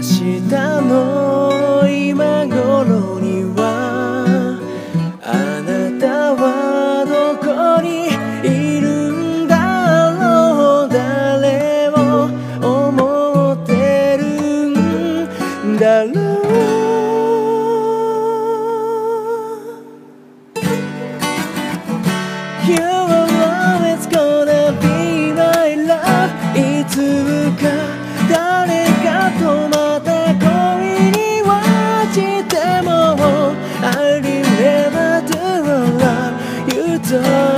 日の今頃にはあなたはどこにいるんだろう。誰を思ってるんだろう。You are always gonna be my love。 いつか誰かとまた恋に落ちても I remember to love you